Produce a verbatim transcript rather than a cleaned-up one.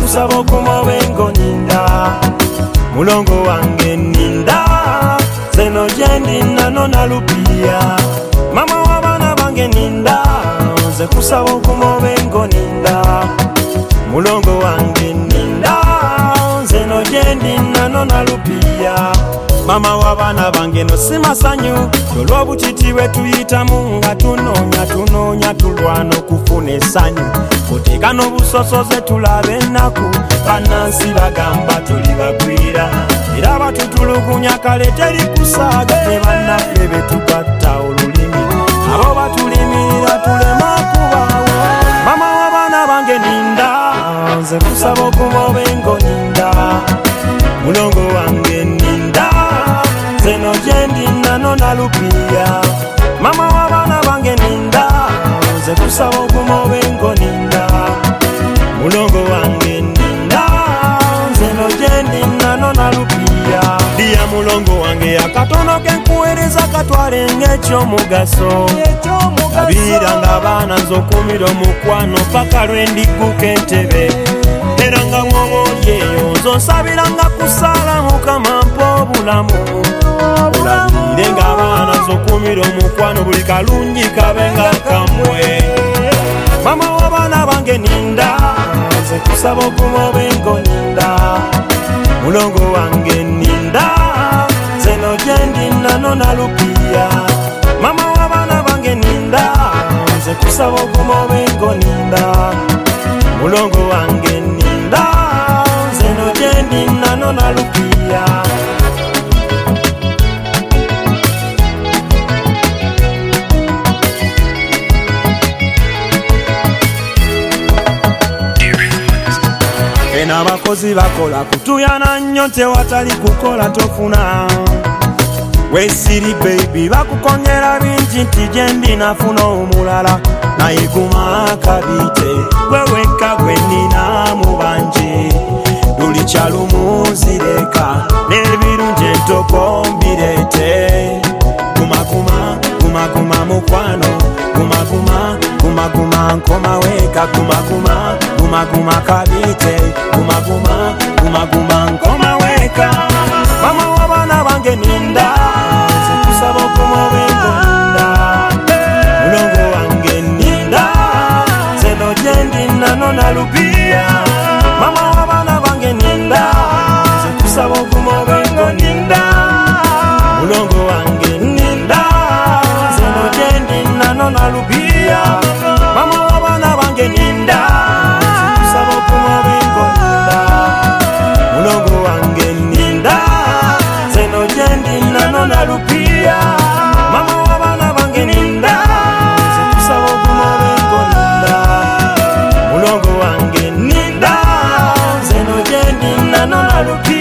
kusaba okumobengo ninda mulongo wange ninda zeno jendi nano nalupia mama wabana bange ninda nze kusaba okumobengo ninda mulongo wange ninda zeno jendi nano nalupia mama wabana bange no simasanyu olw'obutiti tuyitamu nga tunoonya tunoonya tulwana okufuna essanyu kuteeka n'obusosoze tulabe ennaku bannansi bagamba tuli bagwira era batutulugunya kale teri kusaaga ne bannaffe betugatta olulimi abo batulimirira tulema kubaawo mama wabana bange ninda nze kusaba okumobengo ninda mulongo wange ninda zeno jendi nano nalupia mama wabana bange ninda nze kusaba okumobengo ninda mulongo wange ninda zeno jendi nano nalupia dia mulongo wange akatono kenkuweereza katwale ng'ekyomugaso abira nga baana nzokumira omukwano paka lwendigguka entebe era nga mwobolyeyo nzonsabiranga kusaala mukama mpa obulamu bulabire nga abaana nzokumira omukwano buli kalungi kabe nga kamwe mama w'abaana bange ninda nze kusaba okumobengo ninda mulongo wange ninda zeno jendi nano nalupia mama w'abaana bange ninda nze kusaba okumobengo ninda mulongo wange ninda zeno jendi nano nalupia ena abakozi bakola kutuyana nnyo tewatali kukola tofuna wesiri baby bakukonyera bingi nti jendi nafuna omulala naye guma akabite gweweka gwe nina mu bangi luli kyalumuzireka n'ebirungi entoko mbirete gumaguma gumaguma mukwano gumaguma gumaguma nkoma weka gumaguma gumaguma kabite gumaguma gumaguma nkoma weka mama w'abaana bange ninda nze kusaba okumobengo ninda mulongo wange ninda zeno jendi nano nalupia mama w'abaana bange ninda nze kusaba okumobengo ninda mulongo wange ninda zeno jendi nano nalupia mama w'abaana bange ninda nze kusaba okumobengo ninda mulongo wange ninda zeno jendi nano nalupia mama w'abaana bange ninda nze kusaba okumobengo ninda mulongo wange ninda zeno jendi nano nalupia